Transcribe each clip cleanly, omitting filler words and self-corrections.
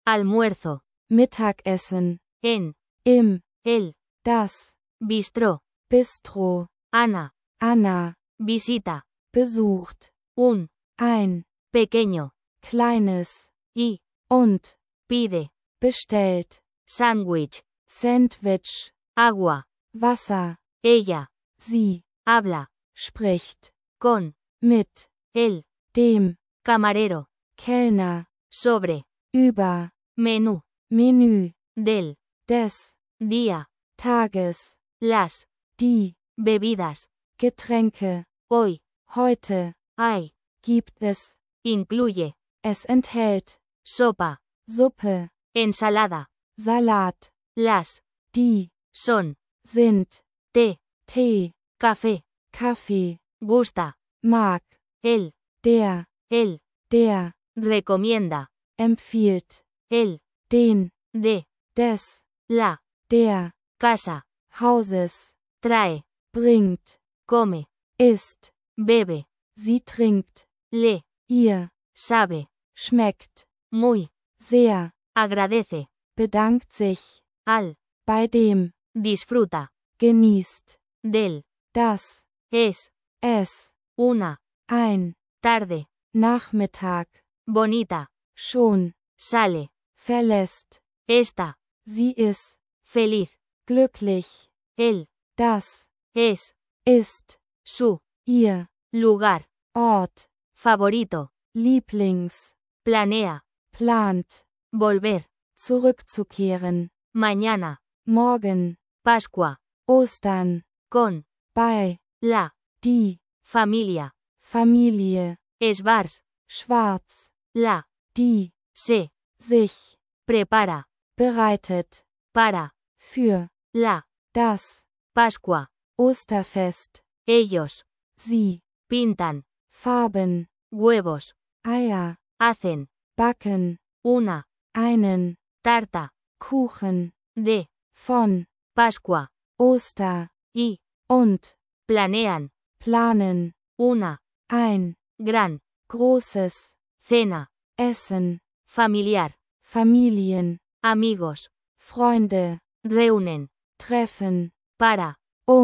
almuerzo, Mittagessen, en, im, el, das, bistró, Bistro, Ana, Anna, visita, besucht, un, ein, pequeño, kleines, y, und, pide, bestellt, sándwich, Sandwich, agua, Wasser, ella, sie, habla, spricht, con, mit, el, dem, camarero, Kellner, sobre, über, menú, Menü, del, des, día, Tages, las, die, bebidas, Getränke, hoy, heute, hay, gibt es, incluye, es enthält, sopa, Suppe, ensalada, Salat, las, die, son, sind, té, Tee, café, Kaffee, gusta, mag, el, der, der, recomienda, empfiehlt, el, den, de, des, la, der, casa, Hauses, trae, bringt, come, isst, bebe, sie trinkt, le, ihr, sabe, schmeckt, muy, sehr, agradece, bedankt sich, al, bei dem, disfruta, genießt, del, das, es, es, una, ein, tarde, Nachmittag, bonita, schon, sale, verlässt, esta, sie ist, feliz, glücklich, él, das, es, ist, su, ihr, lugar, Ort, favorito, Lieblings, planea, plant, volver, zurückzukehren, mañana, morgen, Pascua, Ostern, con, bei, la, die, familia, Familie, esbars, schwarz, la, die, se, sich, prepara, bereitet, para, für, la, das, Pascua, Osterfest, ellos, sie, pintan, Farben, huevos, Eier, hacen, backen, una, einen, tarta, Kuchen, de, von, Pascua, Oster, y, und, planean, planen, una, ein, gran, großes, cena, Essen, familiar, Familien, amigos, Freunde, reúnen, treffen, para,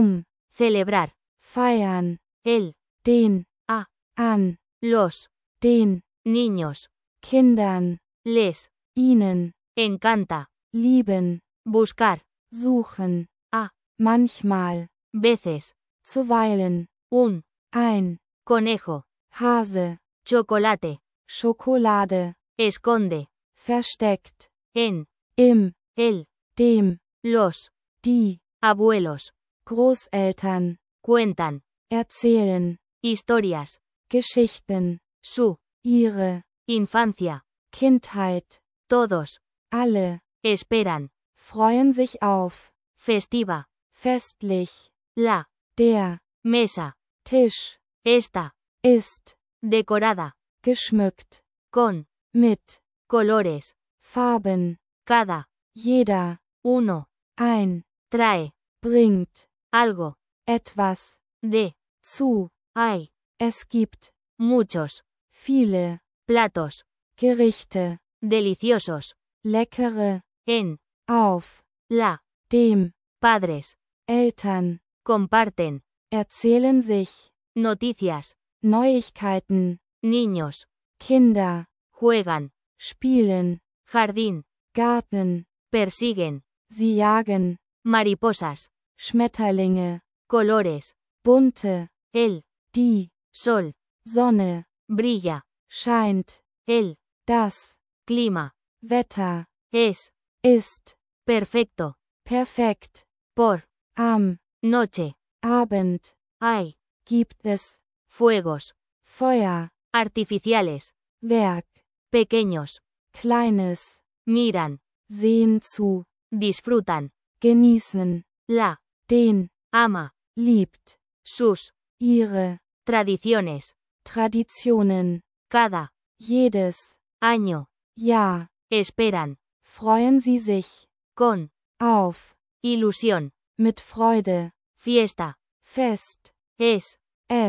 celebrar, feiern, el, den, a, an, los, den, niños, Kindern, les, ihnen, encanta, lieben, buscar, suchen, a, manchmal, veces, zuweilen, un, ein, conejo, Hase, chocolate, Schokolade, esconde, versteckt, en, im, el, dem, los, die, abuelos, Großeltern, cuentan, erzählen, historias, Geschichten, su, ihre, infancia, Kindheit, todos, alle, esperan, freuen sich auf, festiva, festlich, la, der, mesa, Tisch, esta, ist, decorada, geschmückt, con, mit, colores, Farben, cada, jeder, uno, ein, trae, bringt, algo, etwas, de, zu, hay, es gibt, muchos, viele, platos, Gerichte, deliciosos, leckere, en, auf, la, dem, padres, Eltern, comparten, erzählen sich, noticias, Neuigkeiten, niños, Kinder, juegan, spielen, jardín, Garten, persiguen, sie jagen, mariposas, Schmetterlinge, colores, bunte, el, die, sol, Sonne, brilla, scheint, el, das, clima, Wetter, es, ist, perfecto, perfekt, por, am, noche, Abend, hay, gibt es, fuegos, Feuer, artificiales, Werk, pequeños, kleines, miran, sehen zu, disfrutan, genießen, la, den, ama, liebt, sus, ihre, tradiciones, Traditionen, cada, jedes, año, Jahr, esperan, freuen sie sich, con, auf, ilusión, mit Freude, fiesta, fest, es,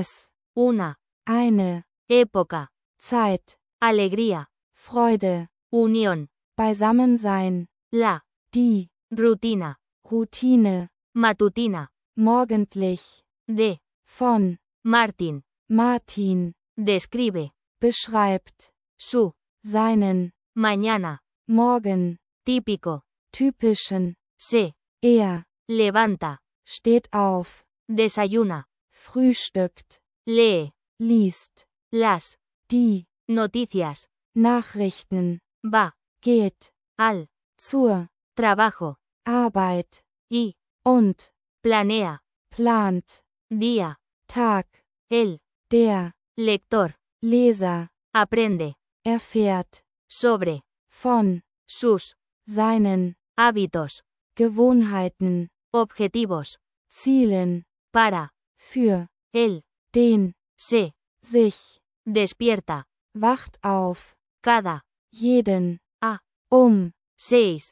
una, eine, época, Zeit, alegría, Freude, unión, Beisammensein. La. Die. Rutina. Routine. Matutina. Morgendlich. De. Von. Martin. Martin. Describe. Beschreibt. Su. Seinen. Mañana. Morgen. Típico. Typischen. Se. Er. Levanta. Steht auf. Desayuna. Frühstückt. Lee. Liest. Las. Die. Noticias. Nachrichten. Va. Geht. Al. Zur. Trabajo. Arbeit. Y. Und. Planea. Plant. Día. Tag. El. Der. Lector. Leser. Aprende. Erfährt. Sobre. Von. Sus. Seinen. Hábitos. Gewohnheiten. Objetivos. Zielen. Para. Für. El. Den. Se. Sich. Despierta. Wacht auf. Cada. Jeden. A. 6.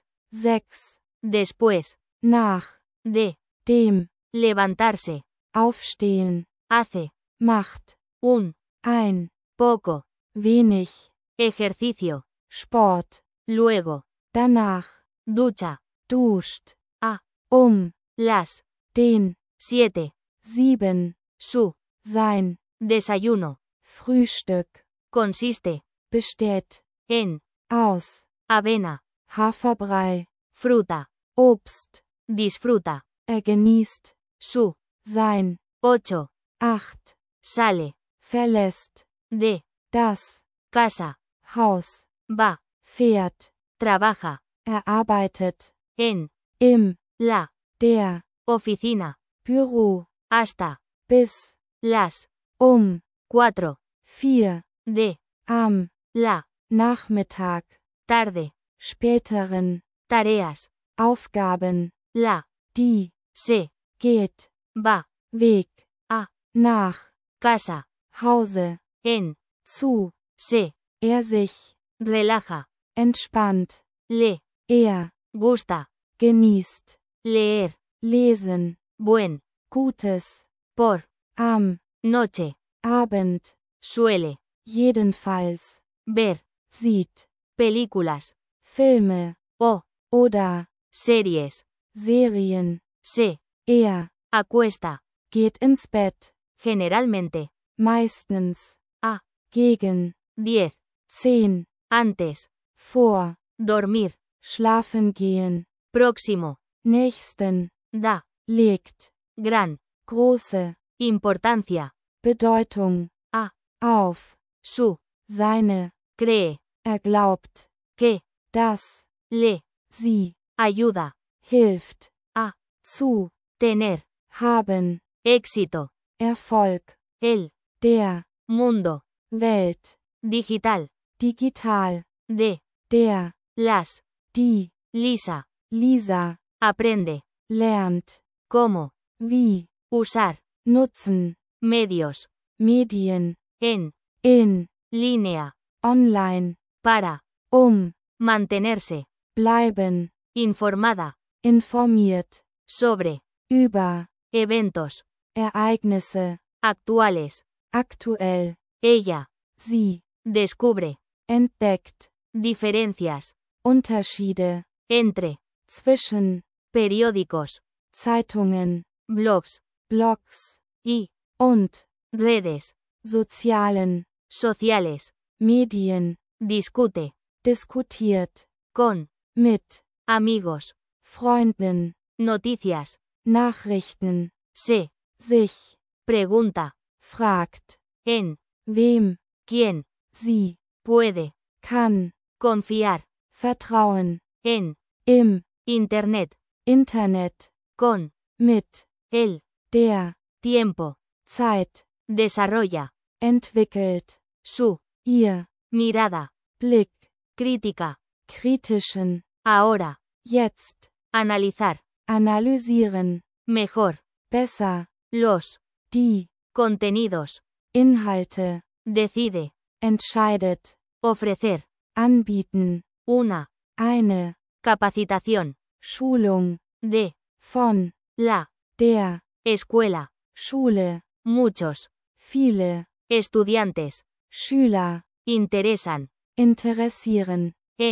Después. Nach. De. Dem. Levantarse. Aufstehen. Hace. Macht. Ein. Poco. Wenig. Ejercicio. Sport. Luego. Danach. Ducha. Duscht. A. Las. Den. 7. 7. Su. Sein. Desayuno. Frühstück. Consiste. Besteht. En. Aus. Avena. Haferbrei. Fruta. Obst. Disfruta. Genießt. Su. Sein. 8. 8. Sale. Verlässt. De. Das. Casa. Haus. Va. Fährt. Trabaja. Arbeitet. En. Im. La. Der. Oficina. Büro. Hasta. Bis. Las. 4. 4. De. Am. La. Nachmittag. Tarde. Späteren. Tareas. Aufgaben. La. Die. Se. Geht. Va. Weg. A. Nach. Casa. Hause. En. Zu. Se. Sich. Relaja. Entspannt. Le. Gusta. Genießt. Leer. Lesen. Buen. Gutes. Por. Am. Noche. Abend. Suele. Jedenfalls. Ver. Sieht. Películas. Filme. O. Oder. Series. Serien. Se. Acuesta. Geht ins Bett. Generalmente. Meistens. A. Gegen. 10. 10. Antes. Vor. Dormir. Schlafen gehen. Próximo. Nächsten. Da. Legt. Gran. Große. Importancia. Bedeutung. A. Auf. Su. Seine. Cree. Glaubt. Que. Das. Le. Sie. Ayuda. Hilft. A. Zu. Tener. Haben. Éxito. Erfolg. El. Der. Mundo. Welt. Digital. Digital. De. Der. Las. Die. Lisa. Lisa. Aprende. Lernt. Cómo. Wie. Usar. Nutzen. Medios. Medien. En. In. Línea. Online. Para. Mantenerse. Bleiben. Informada. Informiert. Sobre. Über. Eventos. Ereignisse. Actuales. Aktuell. Ella. Sie. Descubre. Entdeckt. Diferencias. Unterschiede. Entre. Zwischen. Periódicos. Zeitungen. Blogs. Blogs. Y. Und. Redes. Sozialen. Sociales. Medien. Discute. Diskutiert. Con. Mit. Amigos. Freunden. Noticias. Nachrichten. Se. Sich. Pregunta. Fragt. En. Wem. ¿Quién? Sie. Puede. Kann. Confiar. Vertrauen. En. Im. Internet. Internet. Con. Mit. El. Der. Tiempo. Zeit. Desarrolla. Entwickelt. Su. Ihr. Mirada. Blick. Crítica. Kritischen. Ahora. Jetzt. Analizar. Analysieren. Mejor. Besser. Los. Die. Contenidos. Inhalte. Decide. Entscheidet. Ofrecer. Anbieten. Eine. Capacitación. Schulung. De. Von. La. Der. Escuela. Schule. Muchos. Viele. Estudiantes. Schüler. Interesan. Interessieren. En.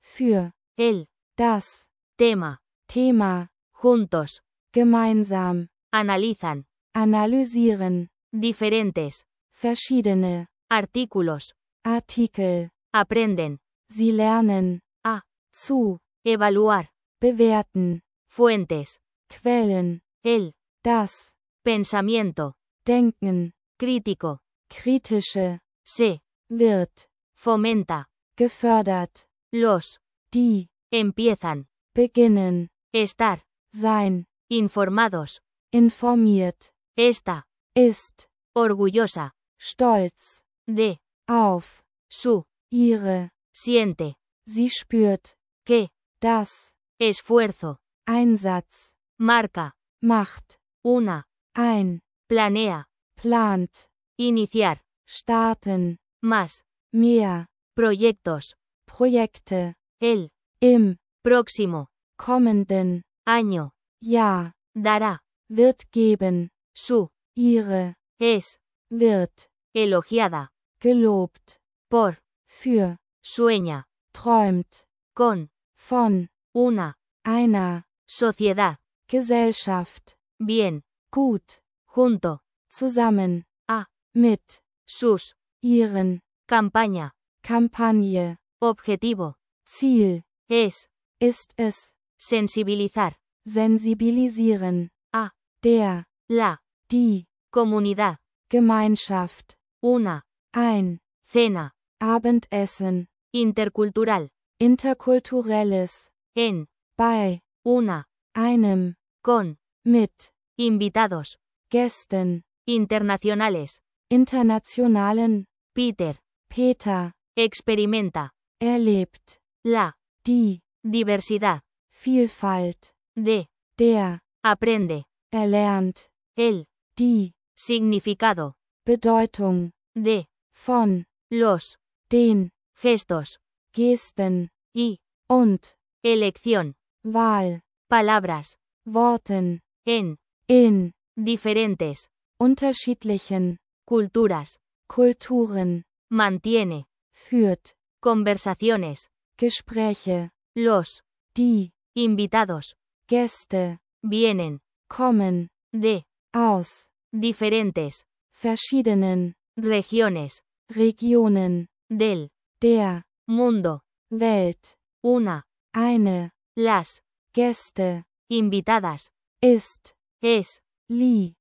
für, el, das, tema, Thema, juntos, gemeinsam, analizan, analysieren, diferentes, verschiedene, artículos, Artikel, aprenden, sie lernen, a, zu, evaluar, bewerten, fuentes, Quellen, el, das, pensamiento, Denken, crítico, kritische, se, wird, fomenta, gefördert, los, die, empiezan, beginnen, estar, sein, informados, informiert, esta, ist, orgullosa, stolz, de, auf, su, ihre, siente, sie spürt, que, das, esfuerzo, Einsatz, marca, macht, una, ein, planea, plant, iniciar, starten, más, mehr, proyectos, Projekte, el, im, próximo, kommenden, año, Jahr, dará, wird geben, su, ihre, es, wird, elogiada, gelobt, por, für, sueña, träumt, con, von, una, einer, sociedad, Gesellschaft, bien, gut, junto, zusammen, a, mit, sus, ihren, campaña, Kampagne, objetivo, Ziel, es, ist es, sensibilizar, sensibilisieren, a, der, la, die, comunidad, Gemeinschaft, una, ein, cena, Abendessen, intercultural, interkulturelles, en, bei, una, einem, con, mit, invitados, Gästen, internacionales, internationalen, Peter, Peter, experimenta, erlebt, la, die, diversidad, Vielfalt, de, der, aprende, erlernt, el, die, significado, Bedeutung, de, von, los, den, gestos, Gesten, y, und, elección, Wahl, palabras, Worten, en, in, diferentes, unterschiedlichen, culturas, Kulturen, mantiene, führt, conversaciones, Gespräche, los, die, invitados, Gäste, vienen, kommen, de, aus, diferentes, verschiedenen, regiones, Regionen, del, der, mundo, Welt, una, eine, las, Gäste, invitadas, ist, es, li,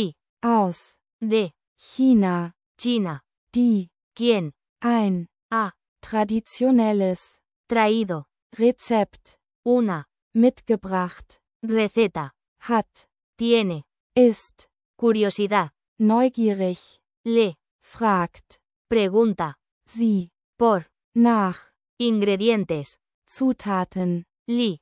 aus, de, China, China, die, quién, ein, ha, traditionelles, traído, Rezept, una, mitgebracht, receta, hat, tiene, ist, curiosidad, neugierig, le, fragt, pregunta, sie, por, nach, ingredientes, Zutaten, li,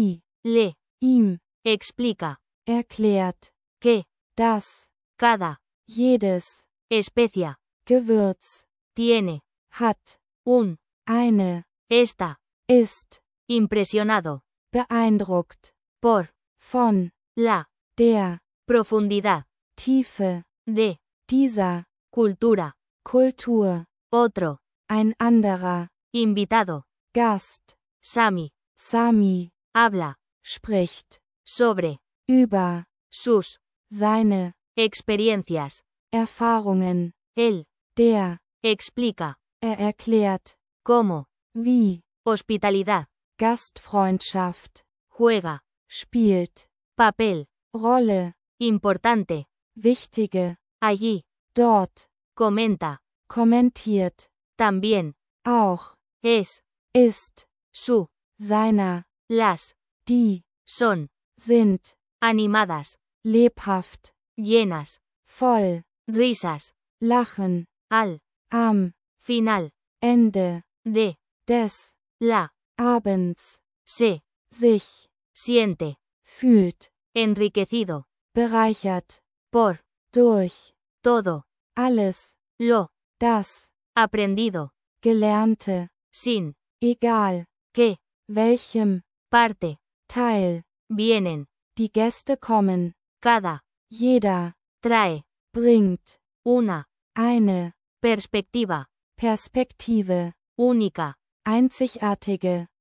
le, ihm, explica, erklärt, que, das, cada, jedes, especia, Gewürz, tiene, hat, un, eine, esta, ist, impresionado, beeindruckt, por, von, la, der, profundidad, Tiefe, de, dieser, cultura, Kultur, otro, ein anderer, invitado, Gast, Sami, Sami, habla, spricht, sobre, über, sus, seine, experiencias, Erfahrungen, él, der, explica, erklärt, cómo, wie, hospitalidad, Gastfreundschaft, juega, spielt, papel, Rolle, importante, wichtige, allí, dort, comenta, kommentiert, también, auch, es, ist, su, seiner, las, die, son, sind, animadas, lebhaft, llenas, voll, risas, lachen, al, am, final, Ende, de, des, la, Abends, se, sich, siente, fühlt, enriquecido, bereichert, por, durch, todo, alles, lo, das, aprendido, Gelernte, sin, egal, que, welchem, parte, Teil, vienen, die Gäste kommen, cada, jeder, trae, bringt, una, eine, perspectiva, Perspektive, única, einzigartige,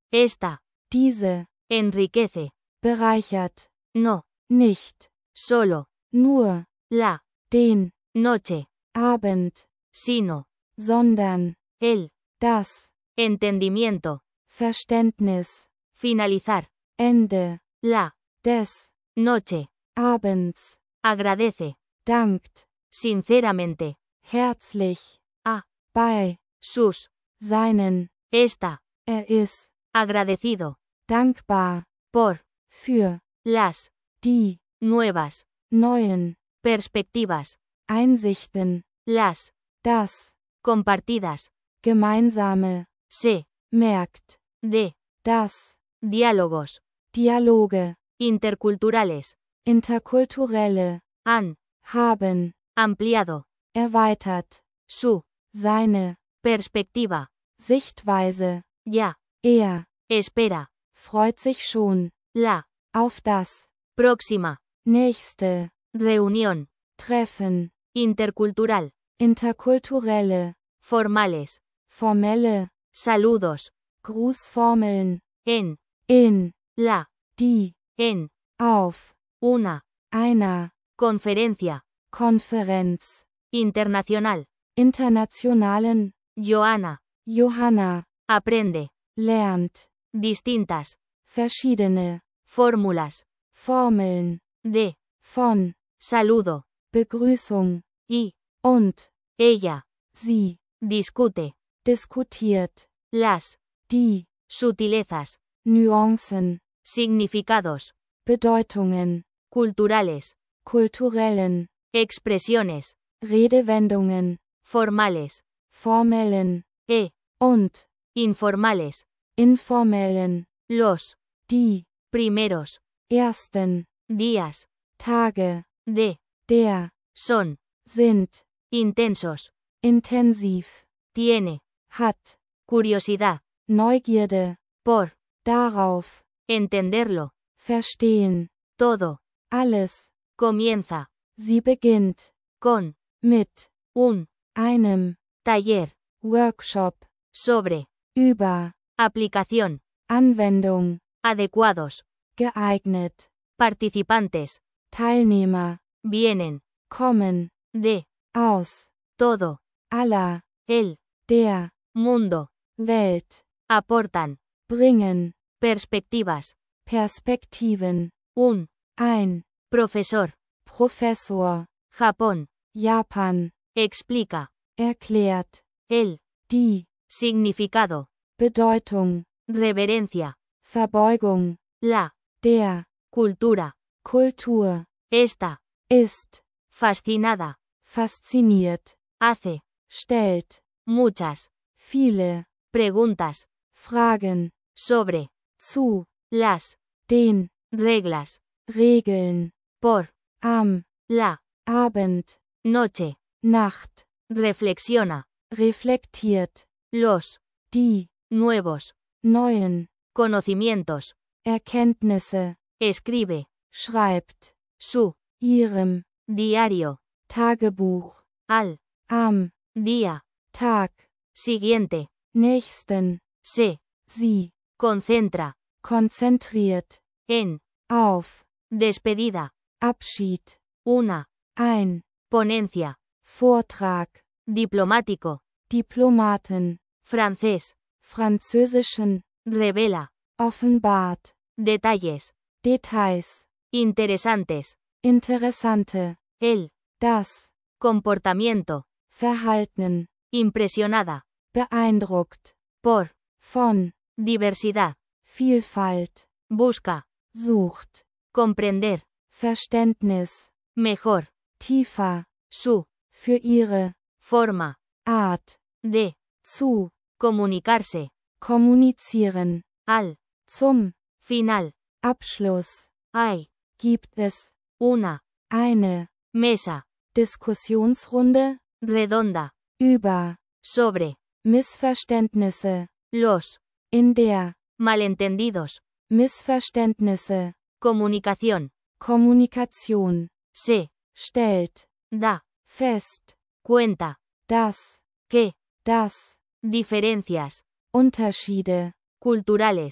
Esta. diese, Enriquece. bereichert, No. nicht, Solo. nur, La. den, Noche. Abend, Sino. sondern, El. das, Entendimiento. Verständnis, Finalizar. Ende, La. des, Noche. Abends, Agradece. dankt, Sinceramente. herzlich, A. bei, Sus. seinen, Esta. ist, Agradecido. dankbar, Por. für, Las. die, Nuevas. neuen, Perspectivas. Einsichten, Las. das, Compartidas. gemeinsame, Se. merkt, De. das, Diálogos. Dialoge, Interculturales. interkulturelle, Han. haben, Ampliado. erweitert, Su. seine, Perspectiva. Sichtweise, Ya. er, Espera. freut sich schon, La. auf das, Próxima. nächste, Reunión. Treffen, Intercultural. interkulturelle, Formales. formelle, Saludos. Grußformeln, En. in, La. die, En. auf, Una. einer, Conferencia. Konferenz, Internacional. internationalen, Joana. Johanna, Aprende. lernt, Distintas. verschiedene, Fórmulas. Formeln, De. von, Saludo. Begrüßung, Y. und, Ella. sie, Discute. diskutiert, Las. die, Sutilezas. Nuancen, Significados. Bedeutungen, Culturales. kulturellen, Expresiones. Redewendungen, Formales. formellen, E. und, Informales. informellen, Los. die, Primeros. ersten, Días. Tage, De. der, Son. sind, Intensos. intensiv, Tiene. hat, Curiosidad. Neugierde, Por. darauf, Entenderlo. verstehen, Todo. alles, Comienza. sie beginnt, Con. mit, Un. einem, Taller. Workshop, Sobre. über, Aplicación. Anwendung, Adecuados. geeignet, Participantes. Teilnehmer, Vienen. kommen, De. aus, Todo. aller, El. der, Mundo. Welt, Aportan. bringen, Perspectivas. Perspektiven, Un. ein, Profesor. Professor, Japón. Japan, Explica. erklärt, El. die, Significado. Bedeutung, Reverencia. Verbeugung, La. der, Cultura. Kultur, Esta. ist, Fascinada. fasziniert, Hace. stellt, Muchas. viele, Preguntas. Fragen, Sobre. zu, Las. den, Reglas. Regeln, Por. am, La. Abend, Noche. Nacht, Reflexiona. reflektiert, Los. die, Nuevos. neuen, Conocimientos. Erkenntnisse, Escribe. schreibt, Su. ihrem, Diario. Tagebuch, Al. am, Día. Tag, Siguiente. nächsten, Se. sie, Concentra. konzentriert, En. auf, Despedida. Abschied, Una. ein, Ponencia. Vortrag, Diplomático. Diplomaten, Francés. französischen, Revela. offenbart, Detalles. Details, Interesantes. interessante, El. das, Comportamiento. Verhalten, Impresionada. beeindruckt, Por. von, Diversidad. Vielfalt, Busca. sucht, Comprender. Verständnis, Mejor. tiefer, Su. für ihre, Forma. Art, De. zu, Comunicarse. kommunizieren, Al. zum, Final. Abschluss, Hay. gibt es, Una. eine, Mesa. Diskussionsrunde, Redonda. über, Sobre. Missverständnisse, Los. in der, Malentendidos. Missverständnisse, Comunicación. Kommunikation, Se. stellt, Da. fest, Cuenta. das, Que. das, Diferencias. Unterschiede, Culturales.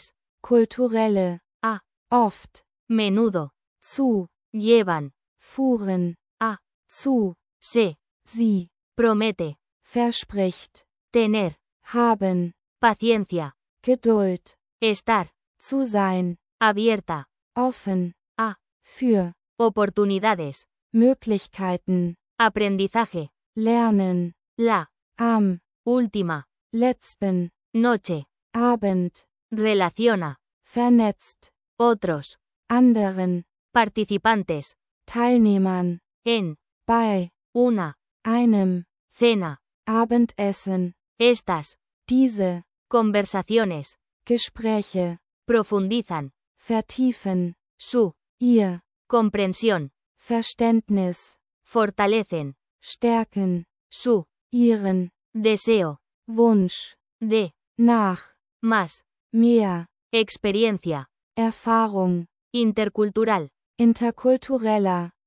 kulturelle, A. oft, Menudo. zu, Llevan. fuhren, A. zu, Se. sie, Promete. verspricht, Tener. haben, Paciencia. Geduld, Estar. zu sein, Abierta. offen, A. für, Oportunidades. Möglichkeiten, Aprendizaje. lernen, La. am, Última. letzten, Noche. Abend, Relaciona. vernetzt, Otros. anderen, Participantes. Teilnehmern, En. bei, Una. einem, Cena. Abendessen, Estas. diese, Conversaciones. Gespräche, Profundizan. vertiefen, Su. ihr, Comprensión. Verständnis, Fortalecen. stärken, Su. ihren, Deseo. Wunsch, De. nach, Más. mehr, Experiencia. Erfahrung, Intercultural. interkultureller,